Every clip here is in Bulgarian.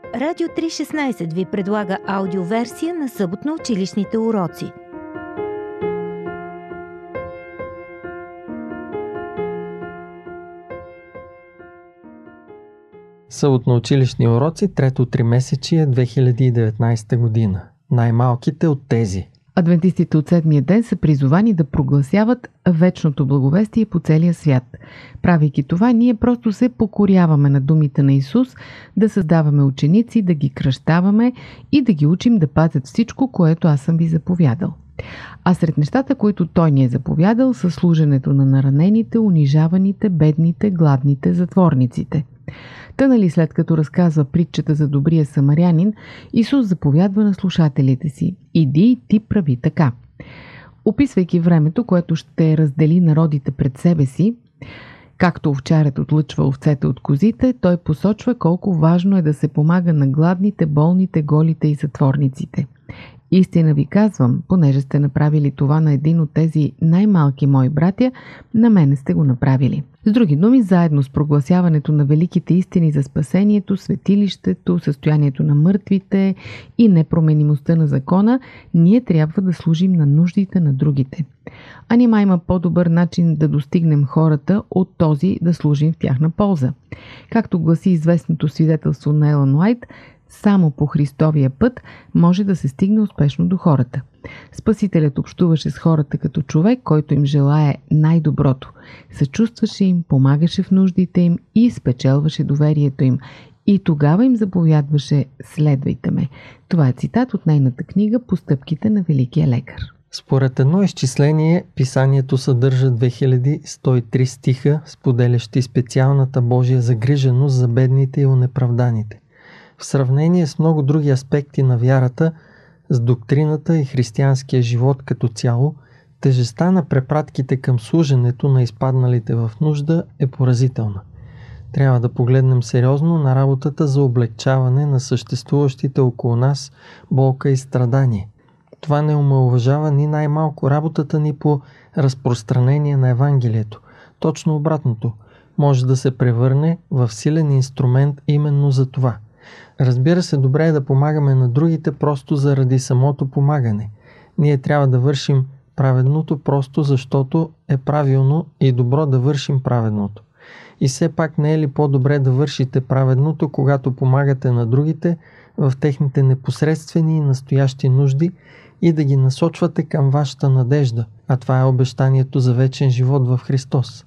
Радио 316 ви предлага аудиоверсия на съботно-училищните уроци. Съботно-училищни уроци, трето тримесечие 2019 година. Най-малките от тези. Адвентистите от седмия ден са призовани да прогласяват вечното благовестие по целия свят. Правейки това, ние просто се покоряваме на думите на Исус, да създаваме ученици, да ги кръщаваме и да ги учим да пазят всичко, което аз съм ви заповядал. А сред нещата, които Той ни е заповядал, са служенето на наранените, унижаваните, бедните, гладните, затворниците. Та нали след като разказва притчата за добрия самарянин, Исус заповядва на слушателите си: иди и ти прави така. Описвайки времето, което ще раздели народите пред себе си, както овчарят отлъчва овцете от козите, той посочва колко важно е да се помага на гладните, болните, голите и затворниците. Истина ви казвам, понеже сте направили това на един от тези най-малки мои братя, на мене сте го направили. С други думи, заедно с прогласяването на великите истини за спасението, светилището, състоянието на мъртвите и непроменимостта на закона, ние трябва да служим на нуждите на другите. А нима има по-добър начин да достигнем хората от този да служим в тяхна полза. Както гласи известното свидетелство на Елън Уайт, само по Христовия път може да се стигне успешно до хората. Спасителят общуваше с хората като човек, който им желае най-доброто. Съчувстваше им, помагаше в нуждите им и спечелваше доверието им. И тогава им заповядваше: следвайте ме. Това е цитат от нейната книга "Постъпките на великия лекар". Според едно изчисление, писанието съдържа 2103 стиха, споделящи специалната Божия загриженост за бедните и онеправданите. В сравнение с много други аспекти на вярата, с доктрината и християнския живот като цяло, тежестта на препратките към служенето на изпадналите в нужда е поразителна. Трябва да погледнем сериозно на работата за облегчаване на съществуващите около нас болка и страдание. Това не омаловажава ни най-малко работата ни по разпространение на Евангелието. Точно обратното, може да се превърне в силен инструмент именно за това. Разбира се, добре е да помагаме на другите просто заради самото помагане. Ние трябва да вършим праведното просто защото е правилно и добро да вършим праведното. И все пак не е ли по-добре да вършите праведното, когато помагате на другите в техните непосредствени и настоящи нужди и да ги насочвате към вашата надежда, а това е обещанието за вечен живот в Христос.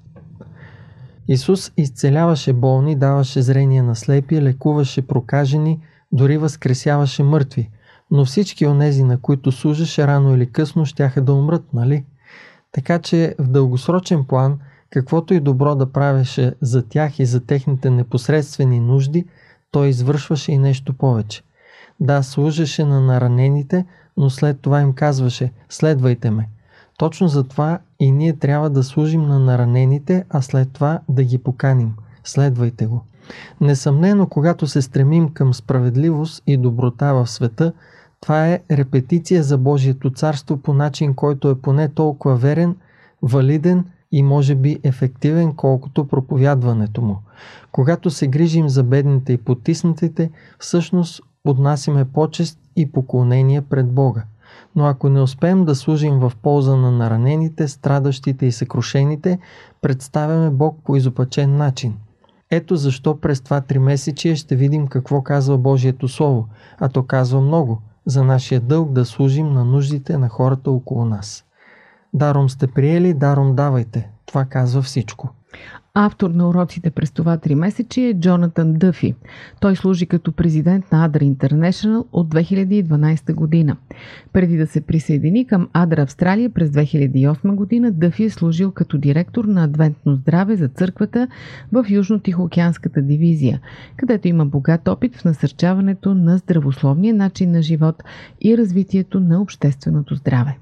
Исус изцеляваше болни, даваше зрение на слепи, лекуваше прокажени, дори възкресяваше мъртви. Но всички онези, на които служеше, рано или късно щяха да умрат, нали? Така че в дългосрочен план, каквото и добро да правеше за тях и за техните непосредствени нужди, той извършваше и нещо повече. Да, служеше на наранените, но след това им казваше: следвайте ме. Точно затова и ние трябва да служим на наранените, а след това да ги поканим. Следвайте го. Несъмнено, когато се стремим към справедливост и доброта в света, това е репетиция за Божието царство по начин, който е поне толкова верен, валиден и може би ефективен, колкото проповядването му. Когато се грижим за бедните и потиснатите, всъщност поднасяме почест и поклонение пред Бога. Но ако не успеем да служим в полза на наранените, страдащите и съкрушените, представяме Бог по изопачен начин. Ето защо през това тримесечие ще видим какво казва Божието Слово, а то казва много за нашия дълг да служим на нуждите на хората около нас. Даром сте приели, даром давайте. Това казва всичко. Автор на уроците през това тримесечие е Джонатан Дъфи. Той служи като президент на Adra International от 2012 година. Преди да се присъедини към Adra Австралия през 2008 година, Дъфи е служил като директор на Адвентно здраве за църквата в Южно-Тихоокеанската дивизия, където има богат опит в насърчаването на здравословния начин на живот и развитието на общественото здраве.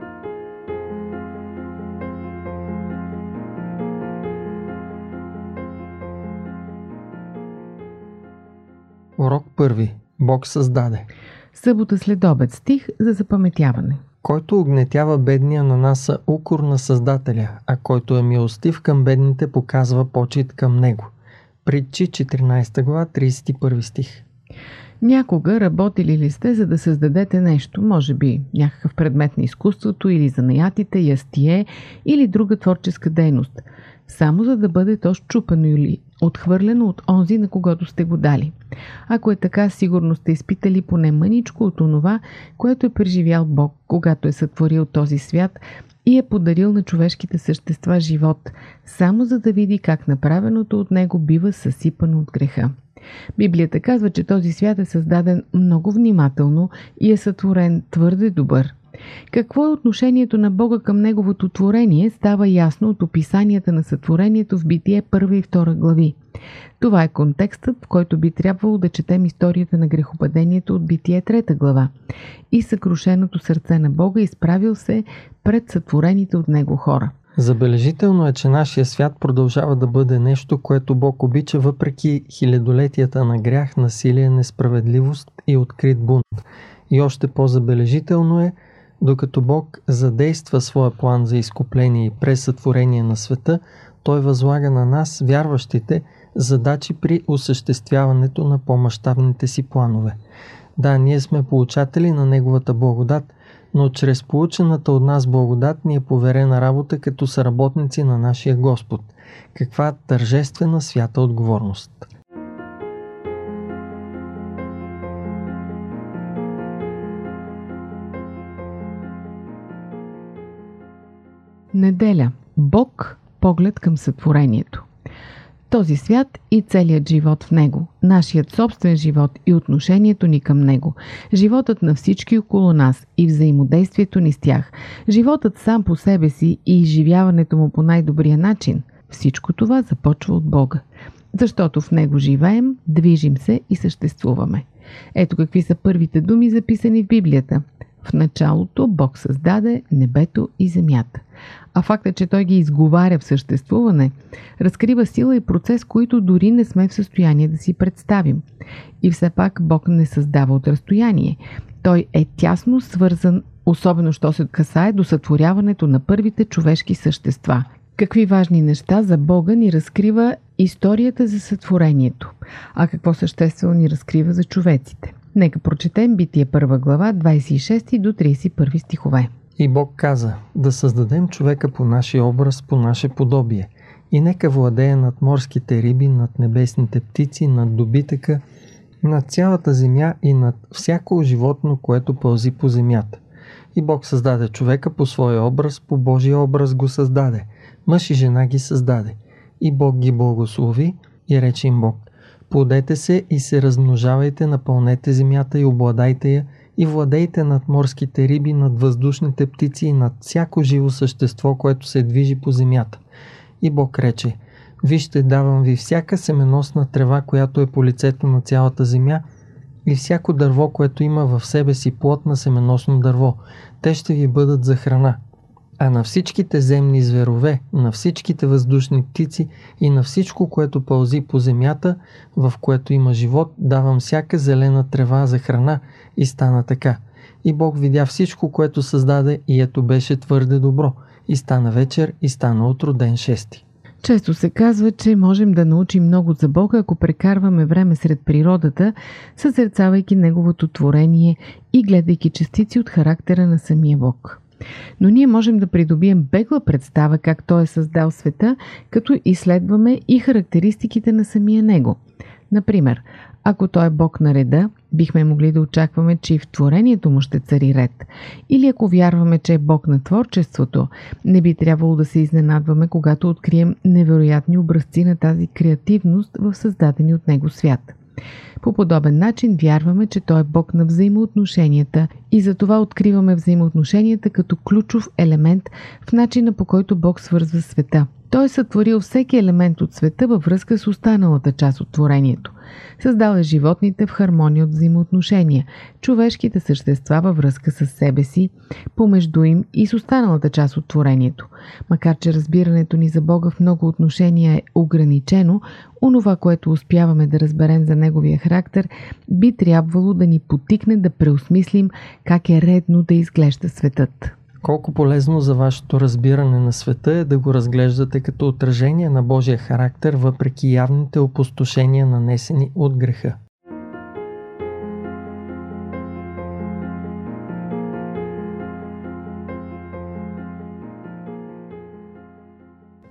Урок 1. Бог създаде. Събота след обед, стих за запаметяване. Който огнетява бедния, нанася укор на Създателя, а който е милостив към бедните, показва почит към него. Притчи 14 глава, 31 стих. Някога работили ли сте, за да създадете нещо, може би някакъв предмет на изкуството или занаятите, ястие или друга творческа дейност, само за да бъде то счупено или отхвърлено от онзи, на когото сте го дали? Ако е така, сигурно сте изпитали поне мъничко от онова, което е преживял Бог, когато е сътворил този свят и е подарил на човешките същества живот, само за да види как направеното от него бива съсипано от греха. Библията казва, че този свят е създаден много внимателно и е сътворен твърде добър. Какво е отношението на Бога към неговото творение, става ясно от описанията на сътворението в Битие 1 и 2 глави. Това е контекстът, в който би трябвало да четем историята на грехопадението от Битие 3 глава и съкрушеното сърце на Бога, изправил се пред сътворените от него хора. Забележително е, че нашия свят продължава да бъде нещо, което Бог обича въпреки хилядолетията на грях, насилие, несправедливост и открит бунт. И още по-забележително е, докато Бог задейства своя план за изкупление и пресътворение на света, Той възлага на нас, вярващите, задачи при осъществяването на по-мащабните си планове. Да, ние сме получатели на Неговата благодат, но чрез получената от нас благодат ни е поверена работа като съработници на нашия Господ. Каква тържествена свята отговорност! Неделя. Бог – поглед към сътворението. Този свят и целият живот в него, нашият собствен живот и отношението ни към него, животът на всички около нас и взаимодействието ни с тях, животът сам по себе си и изживяването му по най-добрия начин, всичко това започва от Бога. Защото в него живеем, движим се и съществуваме. Ето какви са първите думи, записани в Библията. В началото Бог създаде небето и земята. А фактът, че Той ги изговаря в съществуване, разкрива сила и процес, които дори не сме в състояние да си представим. И все пак Бог не създава от разстояние. Той е тясно свързан, особено що се касае до сътворяването на първите човешки същества. Какви важни неща за Бога ни разкрива историята за сътворението, а какво съществено ни разкрива за човеците. Нека прочетем Битие 1 глава, 26 до 31 стихове. И Бог каза: да създадем човека по нашия образ, по наше подобие, и нека владее над морските риби, над небесните птици, над добитъка, над цялата земя и над всяко животно, което пълзи по земята. И Бог създаде човека по своя образ, по Божия образ го създаде. Мъж и жена ги създаде. И Бог ги благослови и рече им Бог: плодете се и се размножавайте, напълнете земята и обладайте я, и владейте над морските риби, над въздушните птици и над всяко живо същество, което се движи по земята. И Бог рече: вижте, давам ви всяка семеносна трева, която е по лицето на цялата земя, и всяко дърво, което има в себе си плод на семеносно дърво. Те ще ви бъдат за храна. А на всичките земни зверове, на всичките въздушни птици и на всичко, което пълзи по земята, в което има живот, давам всяка зелена трева за храна. И стана така. И Бог видя всичко, което създаде, и ето беше твърде добро. И стана вечер, и стана утро, ден 6. Често се казва, че можем да научим много за Бога, ако прекарваме време сред природата, съзерцавайки Неговото творение и гледайки частици от характера на самия Бог. Но ние можем да придобием бегла представа как Той е създал света, като изследваме и характеристиките на самия Него. Например, ако Той е Бог на реда, бихме могли да очакваме, че и в творението му ще цари ред. Или ако вярваме, че е Бог на творчеството, не би трябвало да се изненадваме, когато открием невероятни образци на тази креативност в създадени от Него свят. По подобен начин вярваме, че Той е Бог на взаимоотношенията и затова откриваме взаимоотношенията като ключов елемент в начина, по който Бог свързва света. Той е сътворил всеки елемент от света във връзка с останалата част от творението. Създал е животните в хармония от взаимоотношения, човешките същества във връзка с себе си, помежду им и с останалата част от творението. Макар че разбирането ни за Бога в много отношения е ограничено, онова, което успяваме да разберем за Неговия характер, би трябвало да ни потикне да преосмислим как е редно да изглежда светът. Колко полезно за вашето разбиране на света е да го разглеждате като отражение на Божия характер, въпреки явните опустошения, нанесени от греха.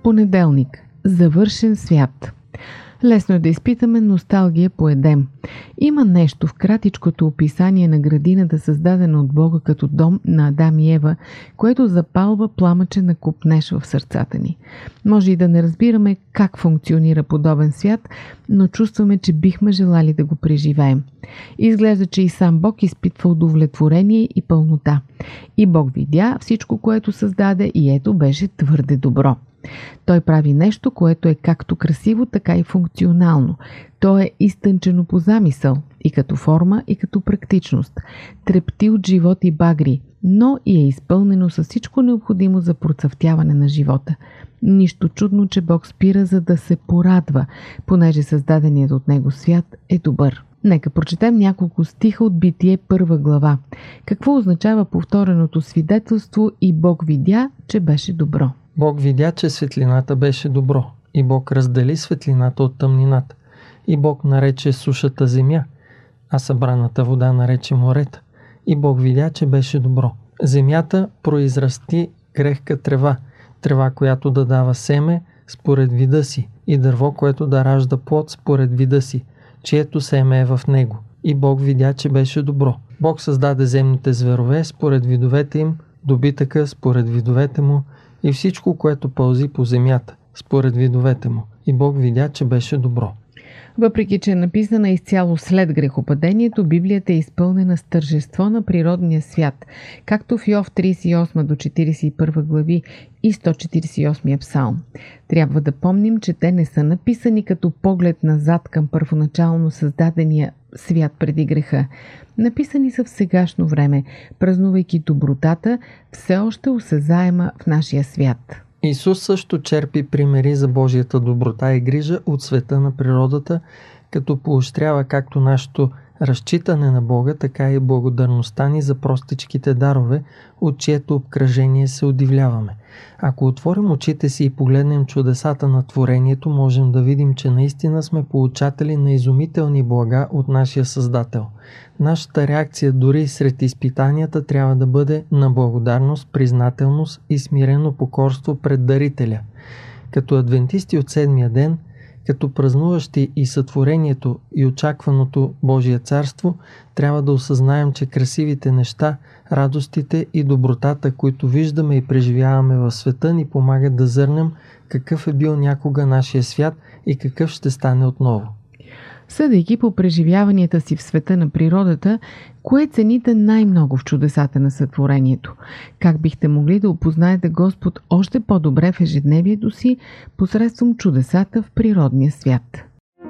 Понеделник. Завършен свят. Лесно е да изпитаме носталгия по Едем. Има нещо в кратичкото описание на градината, създадена от Бога като дом на Адам и Ева, което запалва пламъче на копнеж в сърцата ни. Може и да не разбираме как функционира подобен свят, но чувстваме, че бихме желали да го преживеем. Изглежда, че и сам Бог изпитва удовлетворение и пълнота. И Бог видя всичко, което създаде, и ето беше твърде добро. Той прави нещо, което е както красиво, така и функционално. То е изтънчено по замисъл, и като форма, и като практичност. Трепти от живот и багри, но и е изпълнено с всичко необходимо за процъфтяване на живота. Нищо чудно, че Бог спира, за да се порадва, понеже създаденият от него свят е добър. Нека прочетем няколко стиха от Битие 1 глава. Какво означава повтореното свидетелство и Бог видя, че беше добро? Бог видя, че светлината беше добро, и Бог раздели светлината от тъмнината. И Бог нарече сушата земя, а събраната вода нарече морета. И Бог видя, че беше добро. Земята произрасти крехка трева, трева, която да дава семе според вида си, и дърво, което да ражда плод според вида си, чието семе е в него. И Бог видя, че беше добро. Бог създаде земните зверове според видовете им, добитъка според видовете му, и всичко, което пълзи по земята, според видовете му. И Бог видя, че беше добро. Въпреки че е написана изцяло след грехопадението, Библията е изпълнена с тържество на природния свят, както в Йов 38 до 41 глави и 148 псалм. Трябва да помним, че те не са написани като поглед назад към първоначално създадения свят преди греха. Написани са в сегашно време, празнувайки добротата, все още осезаема в нашия свят. Исус също черпи примери за Божията доброта и грижа от света на природата, като поощрява както нашето разчитане на Бога, така и благодарността ни за простичките дарове, от чието обкръжение се удивляваме. Ако отворим очите си и погледнем чудесата на творението, можем да видим, че наистина сме получатели на изумителни блага от нашия Създател. Нашата реакция дори сред изпитанията трябва да бъде на благодарност, признателност и смирено покорство пред Дарителя. Като адвентисти от седмия ден, като празнуващи и сътворението и очакваното Божие царство, трябва да осъзнаем, че красивите неща, радостите и добротата, които виждаме и преживяваме в света, ни помагат да зърнем какъв е бил някога нашия свят и какъв ще стане отново. Съдейки по преживяванията си в света на природата, кое цените най-много в чудесата на сътворението? Как бихте могли да опознаете Господ още по-добре в ежедневието си посредством чудесата в природния свят?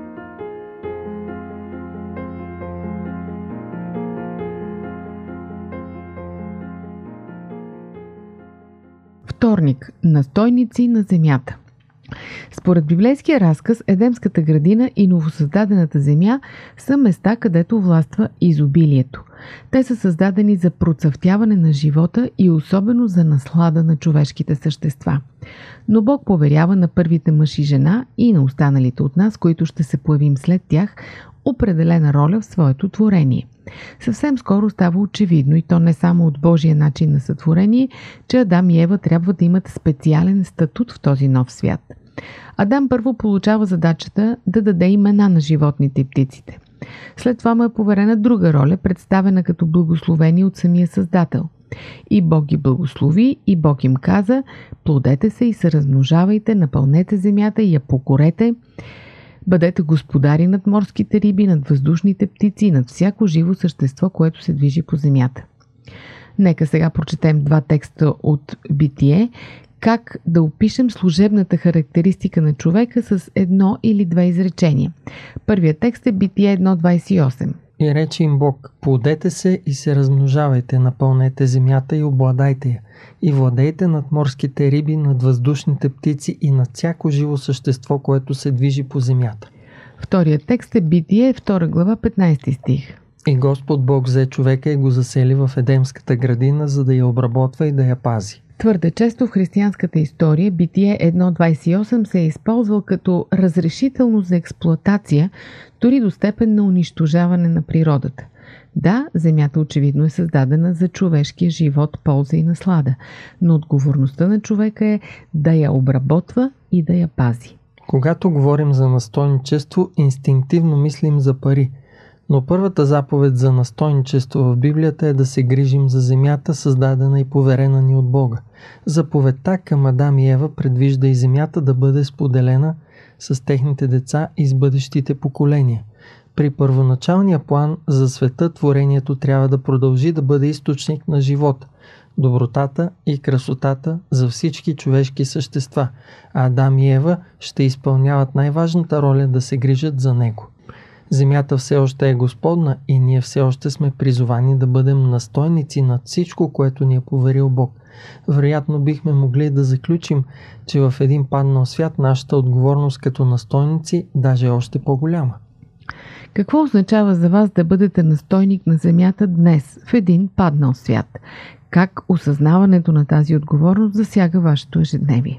Вторник. Настойници на земята. Според библейския разказ, Едемската градина и новосъздадената земя са места, където властва изобилието. Те са създадени за процъфтяване на живота и особено за наслада на човешките същества. Но Бог поверява на първите мъж и жена и на останалите от нас, които ще се появим след тях, определена роля в своето творение. Съвсем скоро става очевидно, и то не само от Божия начин на сътворение, че Адам и Ева трябва да имат специален статут в този нов свят. Адам първо получава задачата да даде имена на животните и птиците. След това му е поверена друга роля, представена като благословение от самия Създател. И Бог ги благослови, и Бог им каза: плодете се и се размножавайте, напълнете земята и я покорете, бъдете господари над морските риби, над въздушните птици и над всяко живо същество, което се движи по земята. Нека сега прочетем два текста от Битие, как да опишем служебната характеристика на човека с едно или две изречения. Първият текст е Битие 1.28. И рече им Бог: плодете се и се размножавайте, напълнете земята и обладайте я, и владейте над морските риби, над въздушните птици и над всяко живо същество, което се движи по земята. Вторият текст е Битие 2 глава 15 стих. И Господ Бог взе човека и го засели в Едемската градина, за да я обработва и да я пази. Твърде често в християнската история Битие 1.28 се е използвал като разрешително за експлоатация, дори до степен на унищожаване на природата. Да, земята очевидно е създадена за човешкия живот, полза и наслада, но отговорността на човека е да я обработва и да я пази. Когато говорим за настойничество, инстинктивно мислим за пари. Но първата заповед за настойничество в Библията е да се грижим за земята, създадена и поверена ни от Бога. Заповедта към Адам и Ева предвижда и земята да бъде споделена с техните деца и с бъдещите поколения. При първоначалния план за света творението трябва да продължи да бъде източник на живота, добротата и красотата за всички човешки същества, а Адам и Ева ще изпълняват най-важната роля да се грижат за него. Земята все още е Господна и ние все още сме призовани да бъдем настойници над всичко, което ни е поверил Бог. Вероятно бихме могли да заключим, че в един паднал свят нашата отговорност като настойници даже е още по-голяма. Какво означава за вас да бъдете настойник на земята днес в един паднал свят? Как осъзнаването на тази отговорност засяга вашето ежедневие?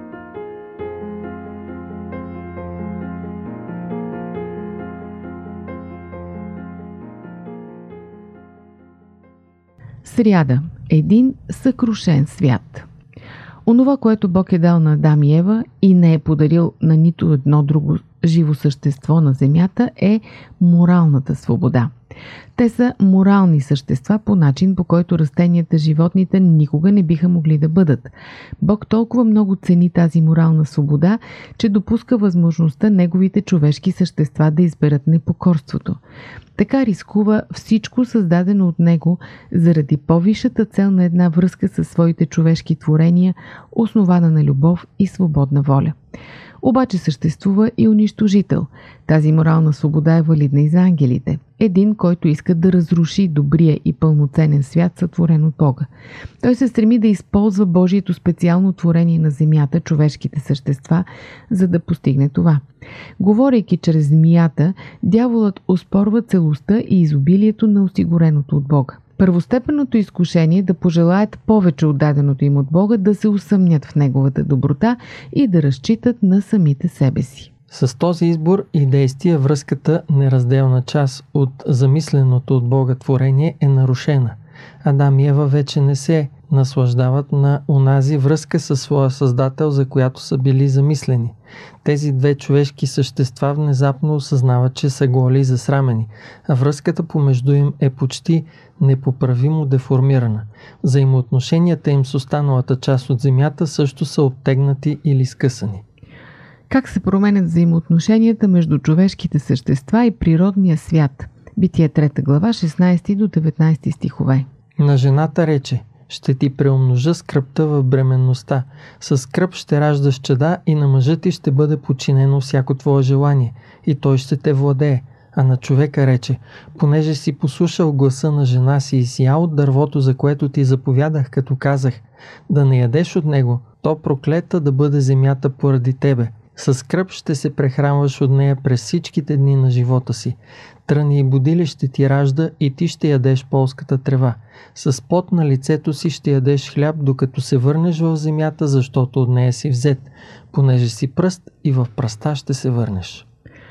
Сряда. Един съкрушен свят. Онова, което Бог е дал на Адам и Ева и не е подарил на нито едно друго живо същество на земята, е моралната свобода. Те са морални същества по начин, по който растенията, животните никога не биха могли да бъдат. Бог толкова много цени тази морална свобода, че допуска възможността неговите човешки същества да изберат непокорството. Така рискува всичко създадено от него заради по-висшата цел на една връзка със своите човешки творения, основана на любов и свободна воля. Обаче съществува и унищожител. Тази морална свобода е валидна и за ангелите. Един, който иска да разруши добрия и пълноценен свят, сътворен от Бога. Той се стреми да използва Божието специално творение на земята, човешките същества, за да постигне това. Говорейки чрез змията, дяволът оспорва целостта и изобилието на осигуреното от Бога. Първостепенното изкушение е да пожелаят повече от даденото им от Бога, да се усъмнят в неговата доброта и да разчитат на самите себе си. С този избор и действие връзката, неразделна част от замисленото от Бога творение, е нарушена. Адам и Ева вече не се наслаждават на онази връзка със своя Създател, за която са били замислени. Тези две човешки същества внезапно осъзнават, че са голи и засрамени, а връзката помежду им е почти непоправимо деформирана. Взаимоотношенията им с останалата част от земята също са оттегнати или скъсани. Как се променят взаимоотношенията между човешките същества и природния свят? Битие 3 глава, 16 до 19 стихове. На жената рече: ще ти преумножа скръбта в бременността. С скръб ще раждаш чада и на мъжа ти ще бъде подчинено всяко твое желание и той ще те владее. А на човека рече: понеже си послушал гласа на жена си и си ял от дървото, за което ти заповядах, като казах да не ядеш от него, то проклета да бъде земята поради тебе. Със скръб ще се прехранваш от нея през всичките дни на живота си. Тръни и будили ще ти ражда и ти ще ядеш полската трева. С пот на лицето си ще ядеш хляб, докато се върнеш в земята, защото от нея си взет. Понеже си пръст и в пръста ще се върнеш.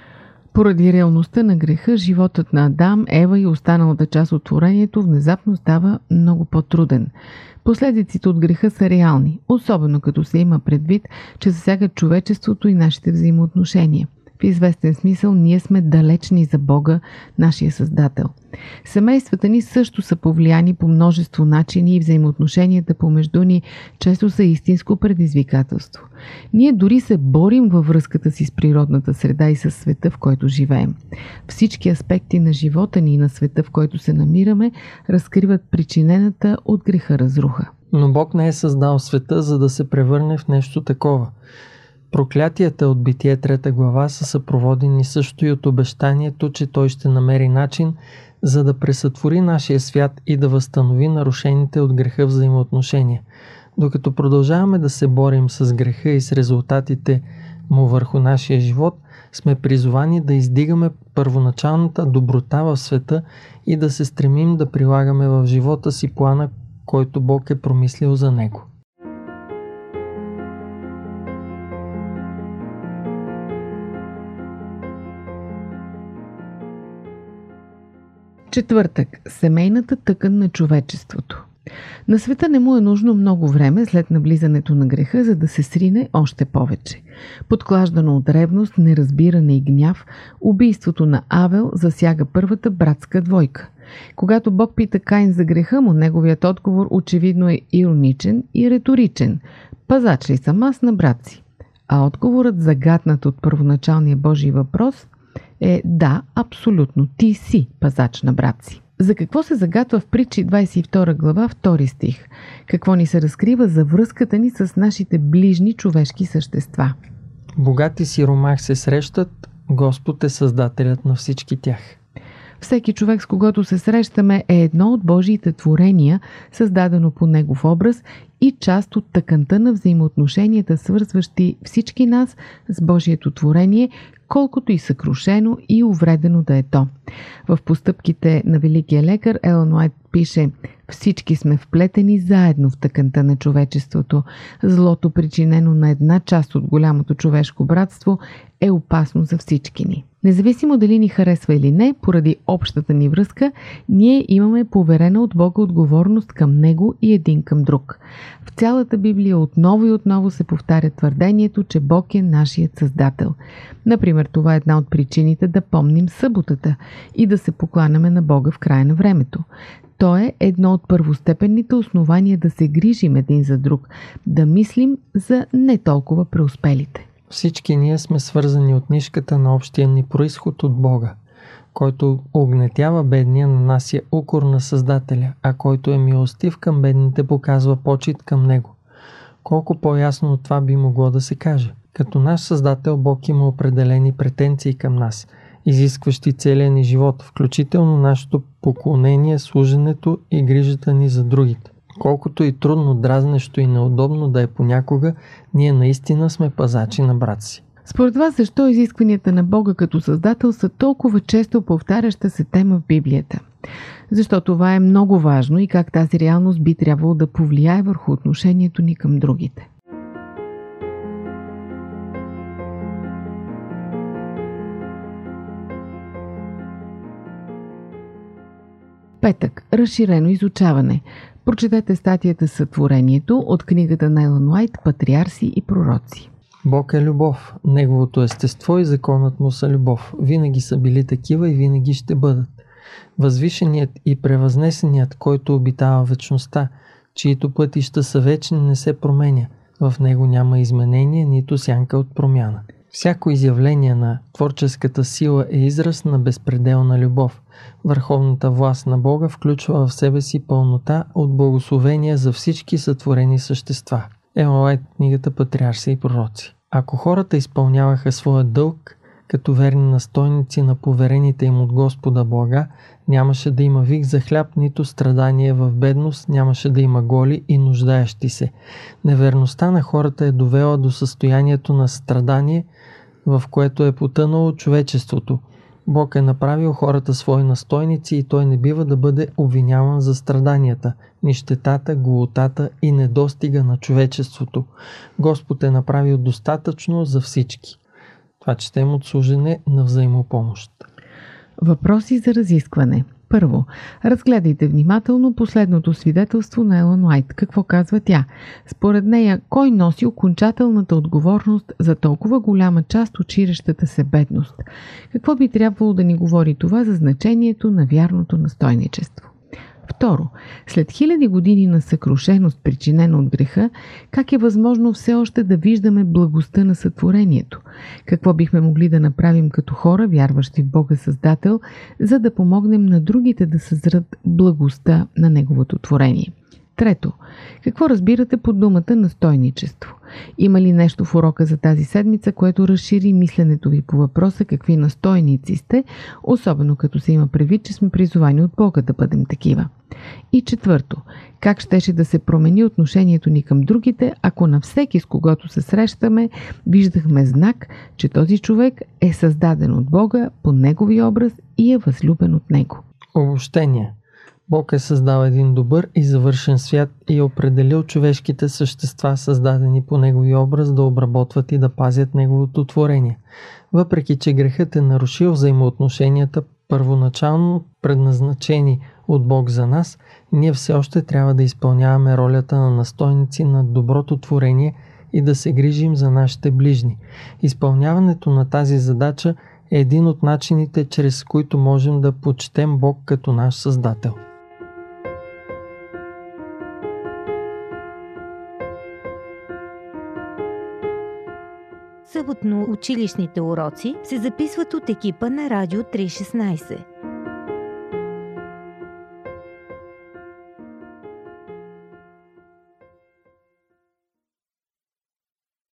Поради реалността на греха, животът на Адам, Ева и останалата част от творението внезапно става много по-труден. Последиците от греха са реални, особено като се има предвид, че засягат човечеството и нашите взаимоотношения. В известен смисъл ние сме далечни за Бога, нашия Създател. Семействата ни също са повлияни по множество начини и взаимоотношенията помежду ни често са истинско предизвикателство. Ние дори се борим във връзката си с природната среда и със света, в който живеем. Всички аспекти на живота ни и на света, в който се намираме, разкриват причинената от греха разруха. Но Бог не е създал света, за да се превърне в нещо такова. Проклятията от Битие 3 глава са съпроводени също и от обещанието, че Той ще намери начин, за да пресътвори нашия свят и да възстанови нарушените от греха взаимоотношения. Докато продължаваме да се борим с греха и с резултатите му върху нашия живот, сме призовани да издигаме първоначалната доброта в света и да се стремим да прилагаме в живота си плана, който Бог е промислил за него. Четвъртък. Семейната тъкан на човечеството. На света не му е нужно много време след навлизането на греха, за да се срине още повече. Подклаждано от ревност, неразбиране и гняв, убийството на Авел засяга първата братска двойка. Когато Бог пита Каин за греха му, неговият отговор очевидно е ироничен и риторичен. Пазач ли съм аз на брат си? А отговорът, загатнат от първоначалния Божий въпрос, е да, абсолютно, ти си пазач на брат си. За какво се загатва в Притчи 22 глава, 2 стих? Какво ни се разкрива за връзката ни с нашите ближни човешки същества? Богат и сиромах се срещат, Господ е създателят на всички тях. Всеки човек, с когото се срещаме, е едно от Божиите творения, създадено по негов образ и част от тъканта на взаимоотношенията, свързващи всички нас с Божието творение, колкото и съкрушено и увредено да е то. В постъпките на великия лекар Елън Уайт пише: всички сме вплетени заедно в тъканта на човечеството. Злото, причинено на една част от голямото човешко братство, е опасно за всички ни. Независимо дали ни харесва или не, поради общата ни връзка, ние имаме поверена от Бога отговорност към Него и един към друг. В цялата Библия отново и отново се повтаря твърдението, че Бог е нашият Създател. Например, това е една от причините да помним съботата и да се покланяме на Бога в края на времето. То е едно от първостепенните основания да се грижим един за друг, да мислим за не толкова преуспелите. Всички ние сме свързани от нишката на общия ни произход от Бога, който огнетява бедния, нанася укор на Създателя, а който е милостив към бедните, показва почит към Него. Колко по-ясно от това би могло да се каже? Като наш Създател, Бог има определени претенции към нас, изискващи целия ни живот, включително нашето поклонение, служенето и грижата ни за другите. Колкото и трудно, дразнещо и неудобно да е понякога, ние наистина сме пазачи на брат си. Според вас, защо изискванията на Бога като Създател са толкова често повтаряща се тема в Библията? Защото това е много важно и как тази реалност би трябвало да повлияе върху отношението ни към другите. Петък. Разширено изучаване. Прочетете статията Сътворението от книгата на Елън Уайт «Патриарси и пророци». Бог е любов. Неговото естество и законът му са любов. Винаги са били такива и винаги ще бъдат. Възвишеният и превъзнесеният, който обитава вечността, чието пътища са вечни, не се променя. В него няма изменение, нито сянка от промяна. Всяко изявление на творческата сила е израз на безпределна любов. Върховната власт на Бога включва в себе си пълнота от благословения за всички сътворени същества. Елън Уайт, книгата Патриарси и пророци. Ако хората изпълняваха своя дълг като верни настойници на поверените им от Господа блага, нямаше да има вик за хляб, нито страдание в бедност, нямаше да има голи и нуждаещи се. Неверността на хората е довела до състоянието на страдание, в което е потънало човечеството. Бог е направил хората свои настойници и той не бива да бъде обвиняван за страданията, нищетата, голотата и недостига на човечеството. Господ е направил достатъчно за всички. Това четем от служене на взаимопомощ. Въпроси за разискване. Първо, разгледайте внимателно последното свидетелство на Елън Уайт. Какво казва тя? Според нея, кой носи окончателната отговорност за толкова голяма част от ширещата се бедност? Какво би трябвало да ни говори това за значението на вярното настойничество? Второ, след хиляди години на съкрушеност, причинена от греха, как е възможно все още да виждаме благостта на сътворението? Какво бихме могли да направим като хора, вярващи в Бога Създател, за да помогнем на другите да съзрат благостта на Неговото творение? Трето, какво разбирате под думата настойничество? Има ли нещо в урока за тази седмица, което разшири мисленето ви по въпроса какви настойници сте, особено като се има предвид, че сме призовани от Бога да бъдем такива? И четвърто, как щеше да се промени отношението ни към другите, ако на всеки, с когото се срещаме, виждахме знак, че този човек е създаден от Бога по Неговия образ и е възлюбен от Него? Обобщение. Бог е създал един добър и завършен свят и е определил човешките същества, създадени по Неговия образ, да обработват и да пазят Неговото творение. Въпреки че грехът е нарушил взаимоотношенията, първоначално предназначени от Бог за нас, ние все още трябва да изпълняваме ролята на настойници на доброто творение и да се грижим за нашите ближни. Изпълняването на тази задача е един от начините, чрез които можем да почетем Бог като наш Създател. Съботно училищните уроци се записват от екипа на Радио 316.